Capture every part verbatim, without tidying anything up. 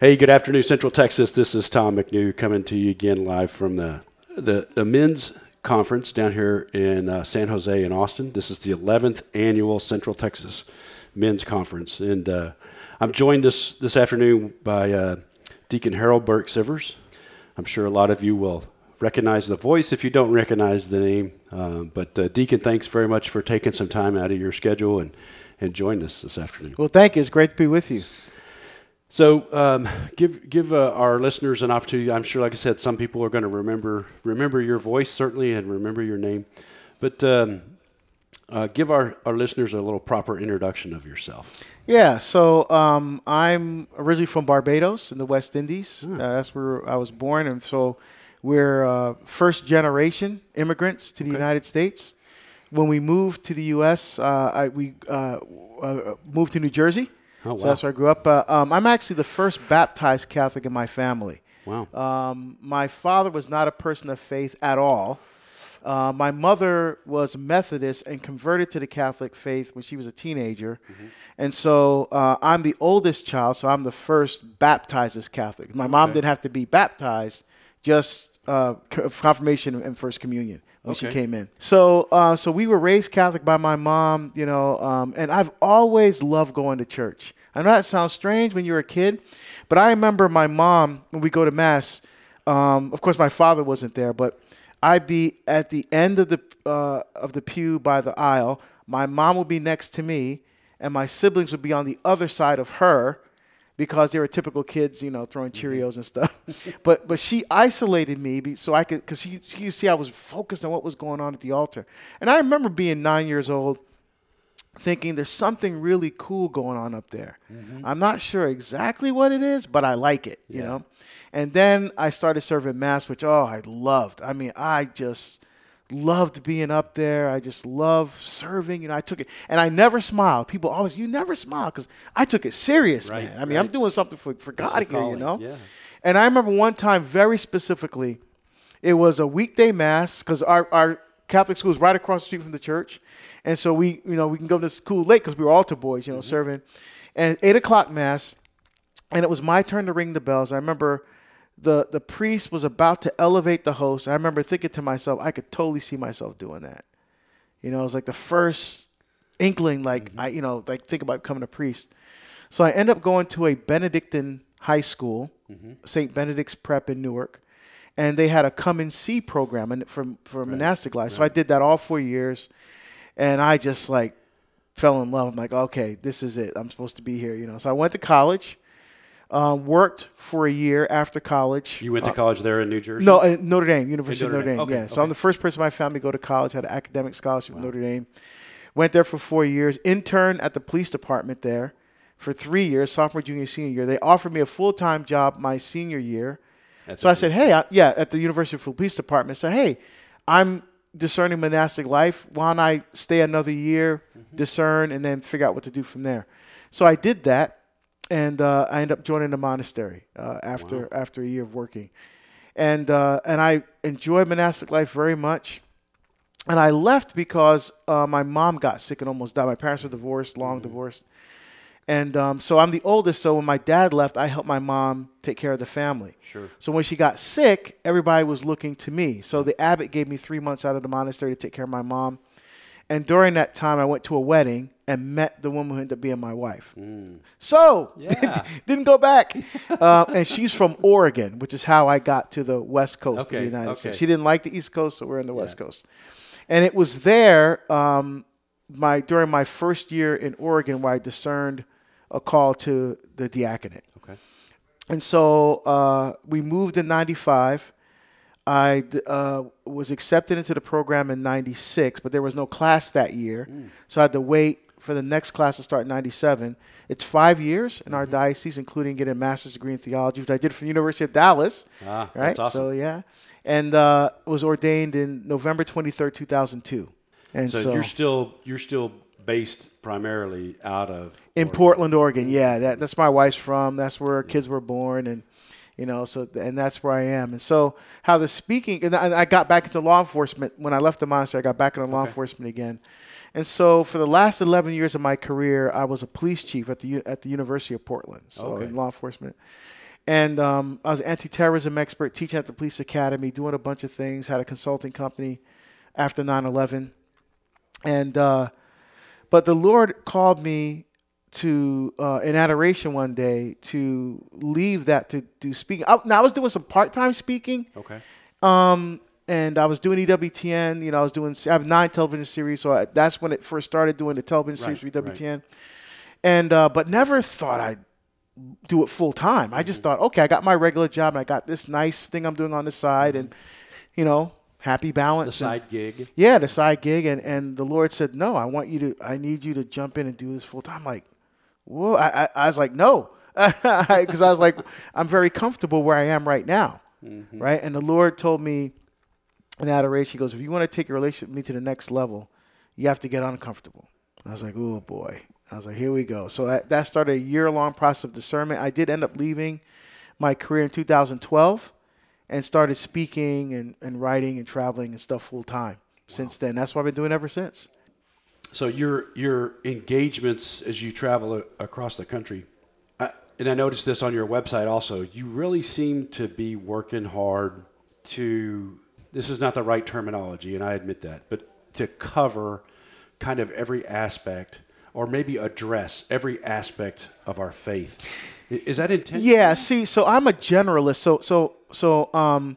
Hey, good afternoon, Central Texas. This is Tom McNew coming to you again live from the the, the men's conference down here in uh, San Jose and Austin. This is the eleventh annual Central Texas Men's Conference, and uh, I'm joined this this afternoon by uh, Deacon Harold Burke Sivers. I'm sure a lot of you will recognize the voice if you don't recognize the name. Um, but uh, Deacon, thanks very much for taking some time out of your schedule and and joining us this afternoon. Well, thank you. It's great to be with you. So um, give give uh, our listeners an opportunity. I'm sure, like I said, some people are going to remember remember your voice, certainly, and remember your name. But um, uh, give our, our listeners a little proper introduction of yourself. Yeah, so um, I'm originally from Barbados in the West Indies. Hmm. Uh, that's where I was born. And so we're uh, first-generation immigrants to the Okay. United States. When we moved to the U S, uh, I, we uh, uh, moved to New Jersey. Oh, wow. So that's where I grew up. Uh, um, I'm actually the first baptized Catholic in my family. Wow. Um, my father was not a person of faith at all. Uh, my mother was Methodist and converted to the Catholic faith when she was a teenager. Mm-hmm. And so uh, I'm the oldest child, so I'm the first baptized as Catholic. My mom Okay. didn't have to be baptized, just uh, confirmation and First Communion when Okay. she came in. So uh, so we were raised Catholic by my mom, you know, um, and I've always loved going to church. I know that sounds strange when you're a kid, but I remember my mom, when we go to Mass, um, of course my father wasn't there, but I'd be at the end of the uh, of the pew by the aisle. My mom would be next to me, and my siblings would be on the other side of her, because they were typical kids, you know, throwing Cheerios and stuff. but but she isolated me be, so I could, because she she could see I was focused on what was going on at the altar. And I remember being nine years old, thinking there's something really cool going on up there. Mm-hmm. I'm not sure exactly what it is, but I like it, you Yeah. know. And then I started serving Mass, which, oh, I loved. I mean, I just loved being up there. I just love serving. You know, I took it. And I never smiled. People always, you never smile, because I took it serious, Right, man. I mean, right. I'm doing something for, for God That's the here, you calling, know. yeah. And I remember one time very specifically, it was a weekday Mass, because our, our Catholic school is right across the street from the church. And so we, you know, we can go to school late because we were altar boys, you know, mm-hmm. serving. And eight o'clock Mass, and it was my turn to ring the bells. I remember the the priest was about to elevate the host. I remember thinking to myself, I could totally see myself doing that. You know, it was like the first inkling, like, mm-hmm. I, you know, like think about becoming a priest. So I ended up going to a Benedictine high school, mm-hmm. Saint Benedict's Prep in Newark. And they had a come and see program for, for right. monastic life. Right. So I did that all four years. And I just like fell in love. I'm like, okay, this is it. I'm supposed to be here, you know. So I went to college, um, worked for a year after college. You went to uh, college there in New Jersey? No, uh, Notre Dame, University Notre of Notre Dame. Dame. Okay, Yeah. So okay. I'm the first person in my family to go to college. Had an academic scholarship Wow. at Notre Dame. Went there for four years. Interned at the police department there for three years, sophomore, junior, senior year. They offered me a full time job my senior year. That's so I said, hey, I, yeah, at the University of Police Department. I said, hey, I'm discerning monastic life. Why don't I stay another year, mm-hmm. discern, and then figure out what to do from there? So I did that, and uh, I ended up joining the monastery uh, after wow. after a year of working. And uh, and I enjoyed monastic life very much. And I left because uh, my mom got sick and almost died. My parents were divorced, long mm-hmm. divorced. And um, so I'm the oldest, so when my dad left, I helped my mom take care of the family. Sure. So when she got sick, everybody was looking to me. So the abbot gave me three months out of the monastery to take care of my mom. And during that time, I went to a wedding and met the woman who ended up being my wife. Mm. So, yeah. didn't go back. uh, and she's from Oregon, which is how I got to the West Coast okay. of the United okay. States. She didn't like the East Coast, so we're in the yeah. West Coast. And it was there um, my during my first year in Oregon where I discerned a call to the diaconate. Okay. And so uh, we moved in ninety-five. I uh, was accepted into the program in ninety-six, but there was no class that year. Mm. So I had to wait for the next class to start in ninety-seven. It's five years in mm-hmm. our diocese, including getting a master's degree in theology, which I did from the University of Dallas. Ah, right? That's awesome. So, yeah. And uh, was ordained in November twenty-third, two thousand two. And so, so you're still you're still based primarily out of in Oregon. Portland, Oregon. Yeah, that, that's where my wife's from. That's where our kids were born, and you know, so and that's where I am. And so, how the speaking, and I got back into law enforcement when I left the monastery. I got back into law okay. enforcement again, and so for the last eleven years of my career, I was a police chief at the at the University of Portland, so okay. in law enforcement. And um, I was an anti-terrorism expert, teaching at the police academy, doing a bunch of things, had a consulting company after nine eleven. And, uh, but the Lord called me to, uh, in adoration one day, to leave that to do speaking. I, now I was doing some part-time speaking. Okay. Um, and I was doing E W T N, you know, I was doing, I have nine television series. So I, that's when it first started doing the television Right, series for E W T N. right. And, uh, but never thought I'd do it full time. I just Mm-hmm. thought, okay, I got my regular job and I got this nice thing I'm doing on the side and, you know, happy balance. The and- side gig. yeah, the side gig. And, and the Lord said, no, I want you to, I need you to jump in and do this full time. Like, whoa. I, I, I was like, no, because I was like, I'm very comfortable where I am right now. Mm-hmm. Right. And the Lord told me in adoration, he goes, if you want to take your relationship with me to the next level, you have to get uncomfortable. I was like, oh boy. I was like, here we go. So that, that started a year-long process of discernment. I did end up leaving my career in two thousand twelve and started speaking and, and writing and traveling and stuff full time. Wow. Since then. That's what I've been doing ever since. So your your engagements as you travel a, across the country, I, and I noticed this on your website also, you really seem to be working hard to, this is not the right terminology, and I admit that, but to cover kind of every aspect or maybe address every aspect of our faith. Is that intentional? Yeah, see, so I'm a generalist. So so so um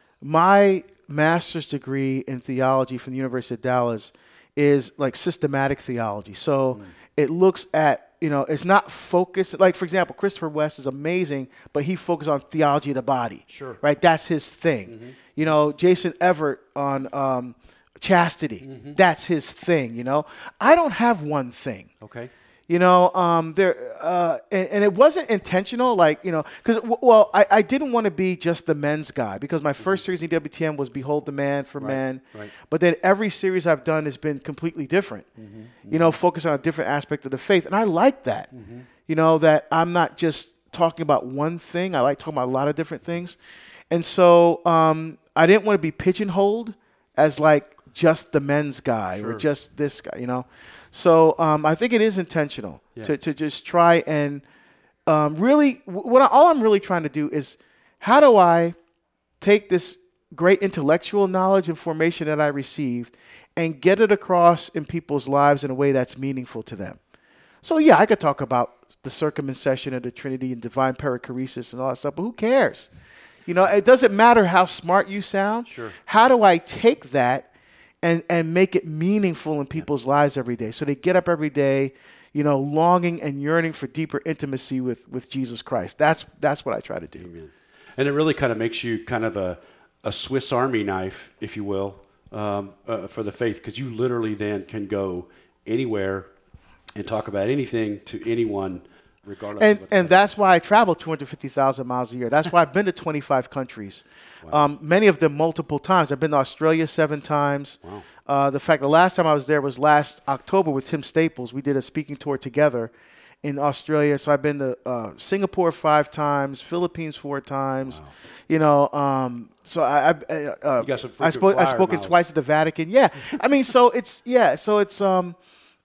my master's degree in theology from the University of Dallas is like systematic theology. So mm. it looks at, you know, it's not focused. Like, for example, Christopher West is amazing, but he focuses on theology of the body. Sure. Right? That's his thing. Mm-hmm. You know, Jason Everett on um chastity. Mm-hmm. That's his thing, you know. I don't have one thing. Okay. You know, um, there, uh, and, and it wasn't intentional, like, you know, because, well, I, I didn't want to be just the men's guy because my first series in E W T N was Behold the Man for right, Men. Right. But then every series I've done has been completely different, mm-hmm, mm-hmm. you know, focused on a different aspect of the faith. And I like that, mm-hmm. you know, that I'm not just talking about one thing. I like talking about a lot of different things. And so um, I didn't want to be pigeonholed as like just the men's guy sure. or just this guy, you know. So um, I think it is intentional yeah. to, to just try and um, really what I, all I'm really trying to do is how do I take this great intellectual knowledge and formation that I received and get it across in people's lives in a way that's meaningful to them. So, yeah, I could talk about the circumcision of the Trinity and divine perichoresis and all that stuff, but who cares? You know, it doesn't matter how smart you sound. Sure. How do I take that and and make it meaningful in people's yeah. lives every day so they get up every day, you know, longing and yearning for deeper intimacy with, with Jesus Christ. That's that's what I try to do. Amen. And it really kind of makes you kind of a, a Swiss Army knife, if you will, um, uh, for the faith, because you literally then can go anywhere and talk about anything to anyone, regardless and, of what And that's why I travel two hundred fifty thousand miles a year. That's why I've been to twenty-five countries, wow. um, many of them multiple times. I've been to Australia seven times. Wow. Uh, the fact the last time I was there was last October with Tim Staples. We did a speaking tour together in Australia. So I've been to uh, Singapore five times, Philippines four times. Wow. You know, um, so I I, uh, you got some I spoke I spoken miles. twice at the Vatican. Yeah, I mean, so it's yeah, so it's um.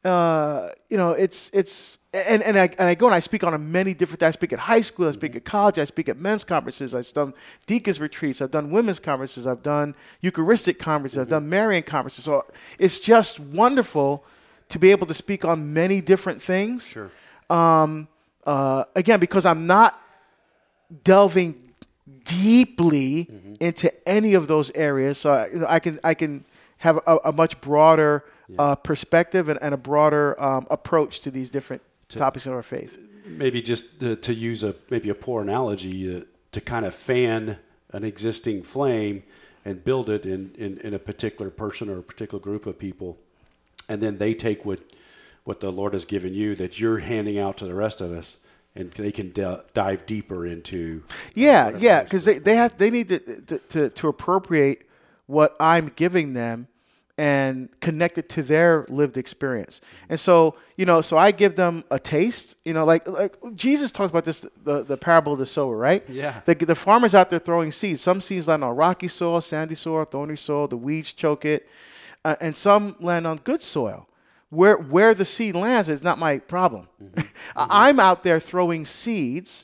Uh, you know, it's it's and and I and I go and I speak on a many different. I speak at high school. I speak mm-hmm. at college. I speak at men's conferences. I've done deacons retreats. I've done women's conferences. I've done Eucharistic conferences. Mm-hmm. I've done Marian conferences. So it's just wonderful to be able to speak on many different things. Sure. Um. Uh. Again, because I'm not delving deeply mm-hmm. into any of those areas, so I, you know, I can I can have a, a much broader. Yeah. Uh, perspective and, and a broader um, approach to these different to, topics of our faith. Maybe just to, to use a maybe a poor analogy, uh, to kind of fan an existing flame and build it in, in, in a particular person or a particular group of people, and then they take what what the Lord has given you that you're handing out to the rest of us, and they can d- dive deeper into. Yeah, uh, yeah, because they, they have they need to, to to to appropriate what I'm giving them and connect it to their lived experience. And so, you know, so I give them a taste, you know, like like Jesus talks about this, the, the parable of the sower, right? Yeah. The, the farmer's out there throwing seeds. Some seeds land on rocky soil, sandy soil, thorny soil, the weeds choke it, uh, and some land on good soil. Where where the seed lands is not my problem. Mm-hmm. Mm-hmm. I'm out there throwing seeds,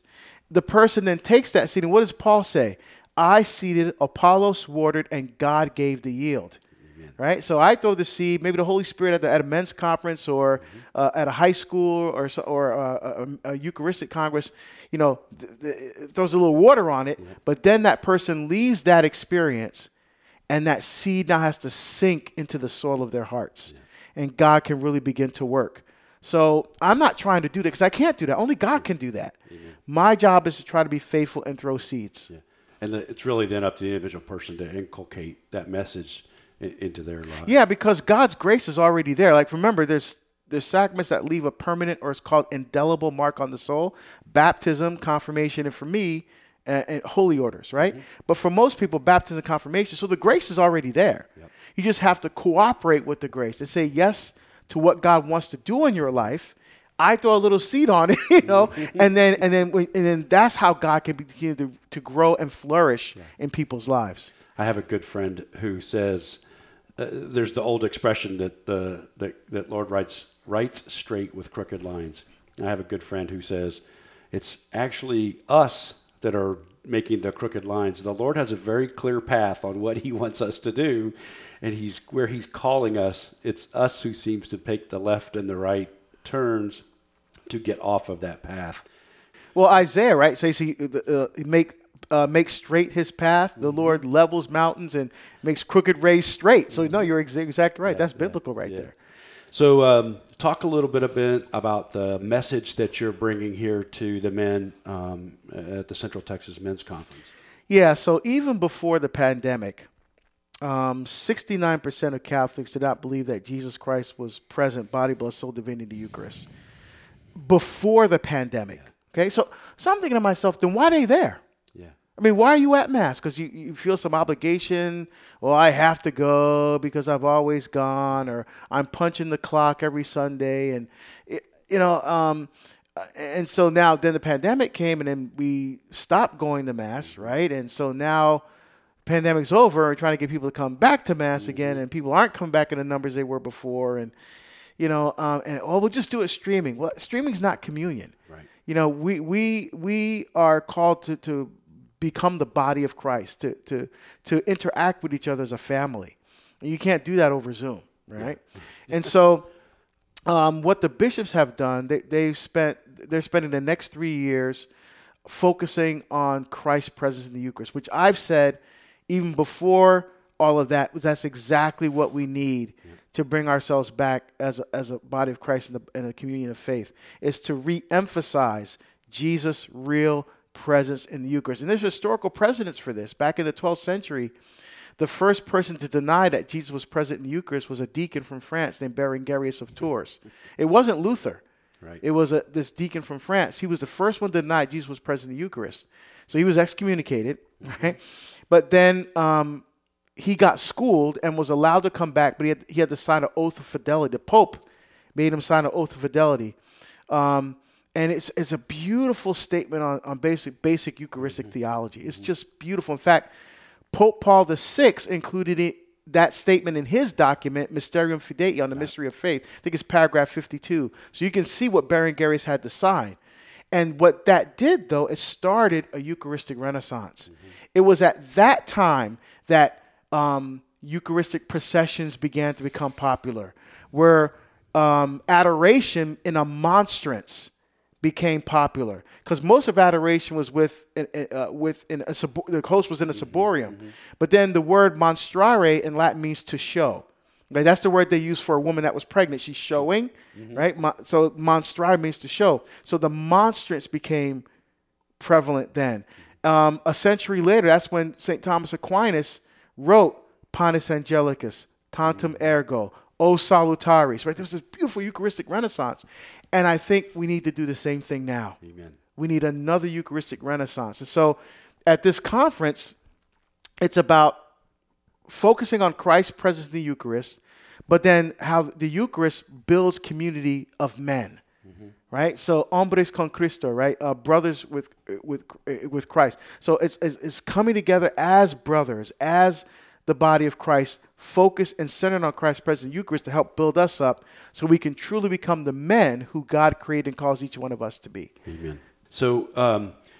the person then takes that seed, and what does Paul say? I seeded, Apollos watered, and God gave the yield. Amen. Right? So I throw the seed, maybe the Holy Spirit at, the, at a men's conference or mm-hmm. uh, at a high school or or uh, a, a Eucharistic Congress, you know, th- th- throws a little water on it, yeah. but then that person leaves that experience, and that seed now has to sink into the soil of their hearts, yeah. and God can really begin to work. So I'm not trying to do that because I can't do that. Only God can do that. Amen. My job is to try to be faithful and throw seeds. Yeah. And the, it's really then up to the individual person to inculcate that message in, into their life. Yeah, because God's grace is already there. Like, remember, there's there's sacraments that leave a permanent, or it's called indelible mark on the soul. Baptism, confirmation, and for me, uh, and holy orders, right? Mm-hmm. But for most people, baptism and confirmation. So the grace is already there. Yep. You just have to cooperate with the grace and say yes to what God wants to do in your life. I throw a little seed on it, you know, and then and then and then that's how God can begin to, to grow and flourish yeah. in people's lives. I have a good friend who says uh, there's the old expression that the that, that Lord writes writes straight with crooked lines. I have a good friend who says it's actually us that are making the crooked lines. The Lord has a very clear path on what He wants us to do, and He's where He's calling us. It's us who seems to take the left and the right turns to get off of that path. Well, Isaiah, right, says he uh, make uh, make straight His path. The mm-hmm. Lord levels mountains and makes crooked ways straight. So, mm-hmm. no, you're ex- exactly right. Yeah, That's biblical yeah, right yeah. there. So um, talk a little bit a bit about the message that you're bringing here to the men um, at the Central Texas Men's Conference. Yeah, so even before the pandemic, um, sixty-nine percent of Catholics did not believe that Jesus Christ was present, body, blood, soul, divinity, the Eucharist, before the pandemic. Okay, so, so I'm thinking to myself, then why are they there? Yeah. I mean, why are you at Mass? Because you, you feel some obligation. Well, I have to go because I've always gone, or I'm punching the clock every Sunday. And, it, you know, um, and so now then the pandemic came and then we stopped going to Mass, right? And so now pandemic's over, we're trying to get people to come back to Mass mm-hmm. again, and people aren't coming back in the numbers they were before. And, you know, um, and, oh, we'll just do it streaming. Well, streaming's not communion. Right. You know, we we we are called to, to become the body of Christ, to to to interact with each other as a family. And you can't do that over Zoom, right? Yeah. And so um, what the bishops have done, they they've spent they're spending the next three years focusing on Christ's presence in the Eucharist, which I've said even before all of that, that's exactly what we need yeah. to bring ourselves back as a, as a body of Christ in, the, in a communion of faith, is to re-emphasize Jesus' real presence in the Eucharist. And there's historical precedents for this. Back in the twelfth century, the first person to deny that Jesus was present in the Eucharist was a deacon from France named Berengarius of Tours. It wasn't Luther. Right. It was a, this deacon from France. He was the first one to deny Jesus was present in the Eucharist. So he was excommunicated, right? But then um, he got schooled and was allowed to come back, but he had, he had to sign an oath of fidelity. The Pope made him sign an oath of fidelity. Um, and it's it's a beautiful statement on, on basic basic Eucharistic mm-hmm. theology. It's mm-hmm. just beautiful. In fact, Pope Paul the Sixth included it, that statement in his document, Mysterium Fidei, on the mystery of faith. I think it's paragraph fifty-two. So you can see what Berengarius had to sign. And what that did, though, it started a Eucharistic Renaissance. Mm-hmm. It was at that time that um, Eucharistic processions began to become popular, where um, adoration in a monstrance became popular, because most of adoration was with uh, with in a the host was in a ciborium, mm-hmm. but then the word monstrare in Latin means to show. Right? That's the word they use for a woman that was pregnant. She's showing, mm-hmm. right? Mo- so monstrare means to show. So the monstrance became prevalent then. Um, a century later, that's when Saint Thomas Aquinas wrote Panis Angelicus, Tantum mm-hmm. Ergo, O Salutaris. Right? There was this beautiful Eucharistic Renaissance. And I think we need to do the same thing now. Amen. We need another Eucharistic Renaissance. And so at this conference, it's about focusing on Christ's presence in the Eucharist, but then how the Eucharist builds community of men, mm-hmm. right? So hombres con Cristo, right? Uh, brothers with with with Christ. So it's, it's it's coming together as brothers, as the body of Christ, focused and centered on Christ's presence in the Eucharist to help build us up so we can truly become the men who God created and calls each one of us to be. Amen. So um,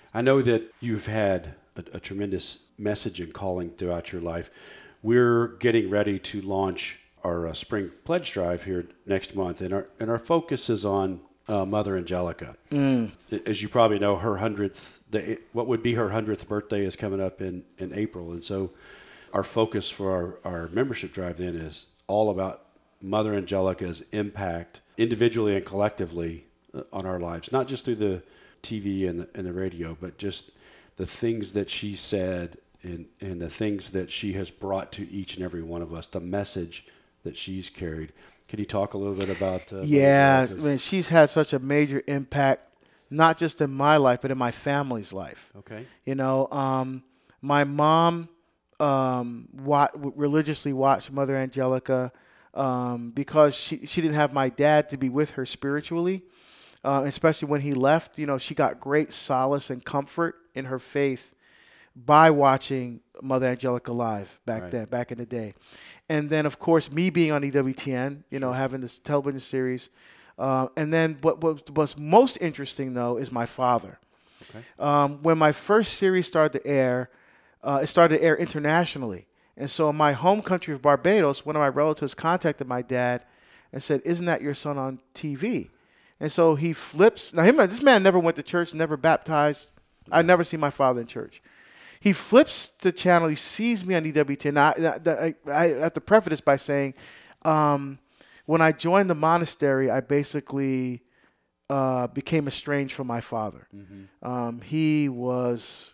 I know that you've had a, a tremendous message and calling throughout your life. We're getting ready to launch our uh, spring pledge drive here next month, and our and our focus is on uh, Mother Angelica. Mm. As you probably know, her hundredth, the, what would be her hundredth birthday is coming up in, in April, and so our focus for our, our membership drive then is all about Mother Angelica's impact individually and collectively on our lives, not just through the T V and the, and the radio, but just the things that she said and, and the things that she has brought to each and every one of us, the message that she's carried. Can you talk a little bit about uh, Yeah, I mean, she's had such a major impact, not just in my life, but in my family's life. Okay. You know, um, my mom um, wa- religiously watched Mother Angelica um, because she, she didn't have my dad to be with her spiritually. Uh, especially when he left, you know, she got great solace and comfort in her faith by watching Mother Angelica live back right. then, back in the day. And then, of course, me being on E W T N, you know, having this television series. Uh, and then what, what was most interesting, though, is my father. Okay. Um, when my first series started to air, uh, it started to air internationally. And so in my home country of Barbados, one of my relatives contacted my dad and said, "Isn't that your son on T V?" And so he flips. Now, him, this man never went to church, never baptized. I never seen my father in church. He flips the channel. He sees me on E W T N. Now, I, I, I have to preface this by saying, um, when I joined the monastery, I basically uh, became estranged from my father. Mm-hmm. Um, he was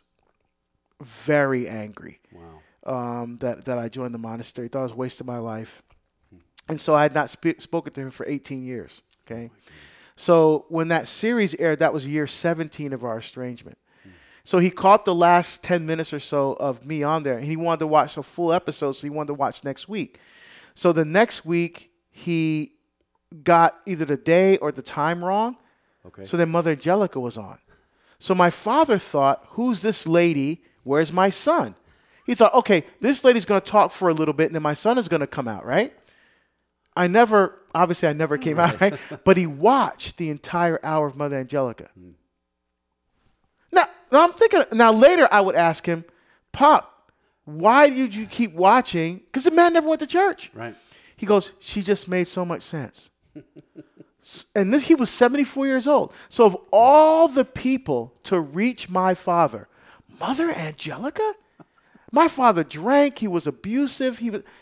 very angry wow. um, that, that I joined the monastery. He thought I was wasting my life. Mm-hmm. And so I had not sp- spoken to him for eighteen years. Okay. Oh, so when that series aired, that was year seventeen of our estrangement. Hmm. So he caught the last ten minutes or so of me on there, and he wanted to watch a full episode, so he wanted to watch next week. So the next week, he got either the day or the time wrong. Okay. So then Mother Angelica was on. So my father thought, who's this lady? Where's my son? He thought, okay, this lady's going to talk for a little bit, and then my son is going to come out, right? I never, obviously I never came out, right? But he watched the entire hour of Mother Angelica. Mm. Now, now, I'm thinking, now later I would ask him, Pop, why did you keep watching? Because the man never went to church. Right. He goes, she just made so much sense. And this, he was seventy-four years old. So of all the people to reach my father, Mother Angelica? My father drank, he was abusive, he was...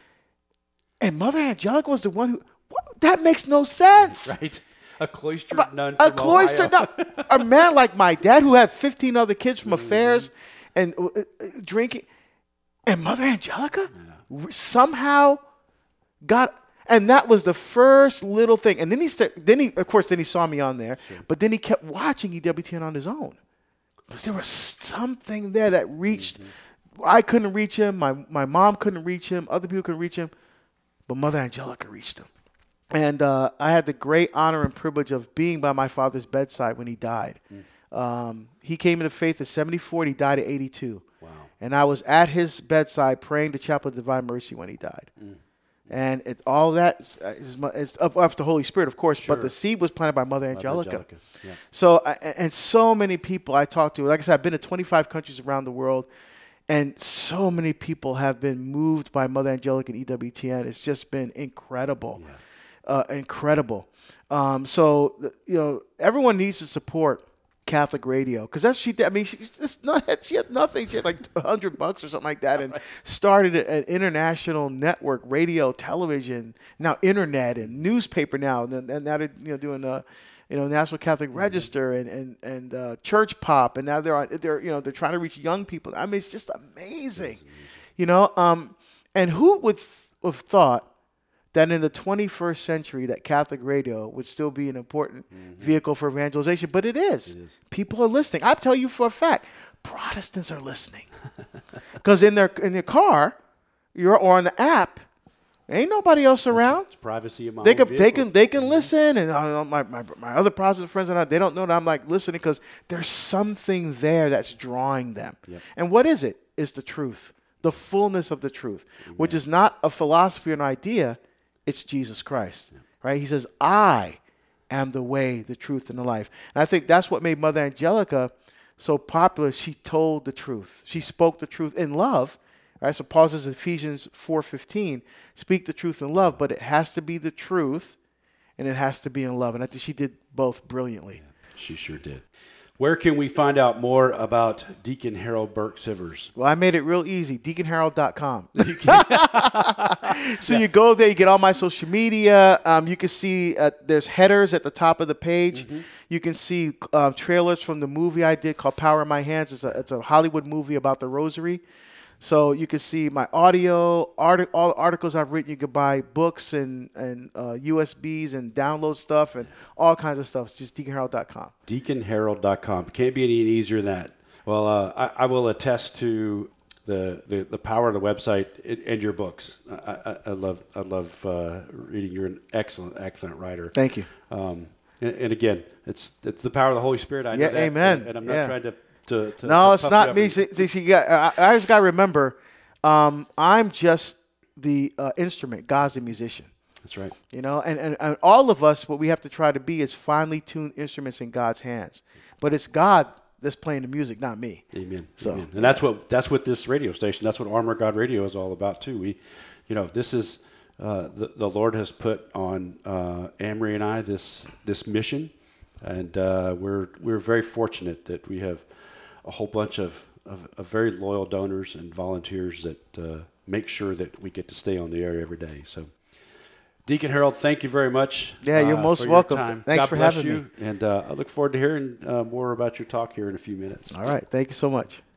And Mother Angelica was the one who, what? That makes no sense. Right. A cloistered but nun A from cloistered nun. A man like my dad who had fifteen other kids from mm-hmm. affairs and uh, uh, drinking. And Mother Angelica yeah. somehow got, and that was the first little thing. And then he, st- then he, of course, then he saw me on there. Sure. But then he kept watching E W T N on his own. Because there was something there that reached, mm-hmm. I couldn't reach him. My, my mom couldn't reach him. Other people couldn't reach him. But Mother Angelica reached him. And uh, I had the great honor and privilege of being by my father's bedside when he died. Mm. Um, he came into faith at seventy-four, and he died at eighty-two. Wow. And I was at his bedside praying the Chapel of Divine Mercy when he died. Mm. And it, all that is, is, is up, up to the Holy Spirit, of course, sure. But the seed was planted by Mother Angelica. Mother Angelica. Yeah. So, and so many people I talked to, like I said, I've been to twenty-five countries around the world. And so many people have been moved by Mother Angelica and E W T N. It's just been incredible, yeah. uh, incredible. Um, so, you know, everyone needs to support Catholic radio because that's she did. I mean, she, it's not, she had nothing. She had like a hundred bucks or something like that, and started an international network, radio, television, now internet and newspaper now, and, and now they're you know doing uh, you know, National Catholic Register and and and uh, Church Pop, and now they're on, they're you know they're trying to reach young people. I mean, it's just amazing, you know. Um, and who would th- have thought that in the twenty-first century that Catholic radio would still be an important mm-hmm. vehicle for evangelization? But it is. it is. People are listening. I tell you for a fact, Protestants are listening because in their in their car, you're or on the app. Ain't nobody else around. It's privacy of my they own can, vehicle. They can, they can listen, and uh, my, my my other Protestant friends are not. They don't know that I'm like listening because there's something there that's drawing them. Yep. And what is it? It's the truth, the fullness of the truth, Amen. Which is not a philosophy or an idea. It's Jesus Christ, yep. right? He says, "I am the way, the truth, and the life." And I think that's what made Mother Angelica so popular, she told the truth. She spoke the truth in love. Right? So Paul says in Ephesians four fifteen, speak the truth in love, but it has to be the truth and it has to be in love. And I think she did both brilliantly. Yeah, she sure did. Where can we find out more about Deacon Harold Burke Sivers? Well, I made it real easy, deacon harold dot com. So yeah. You go there, you get all my social media. Um, you can see uh, there's headers at the top of the page. Mm-hmm. You can see uh, trailers from the movie I did called Power in My Hands. It's a, it's a Hollywood movie about the rosary. So you can see my audio, art, all articles I've written. You can buy books and, and uh, U S Bs and download stuff and all kinds of stuff. It's just deacon harold dot com. deacon harold dot com. Can't be any easier than that. Well, uh, I, I will attest to the, the, the power of the website and your books. I, I, I love I love uh, reading. You're an excellent, excellent writer. Thank you. Um, and, and again, it's it's the power of the Holy Spirit. I know yeah, that, amen. And, and I'm not yeah. trying to. To, to, no, to it's not me. And, see, see, see, I, I just got to remember, um, I'm just the uh, instrument. God's the musician. That's right. You know, and, and, and all of us, what we have to try to be is finely tuned instruments in God's hands. But it's God that's playing the music, not me. Amen. So, Amen. And that's what that's what this radio station, that's what Armor of God Radio is all about too. We, you know, this is uh, the the Lord has put on uh, Amory and I this this mission, and uh, we're we're very fortunate that we have a whole bunch of, of, of very loyal donors and volunteers that uh, make sure that we get to stay on the air every day. So, Deacon Harold, thank you very much. Yeah, you're uh, most for welcome. Your time. Thanks God for bless having you, me. and uh, I look forward to hearing uh, more about your talk here in a few minutes. All right. Thank you so much.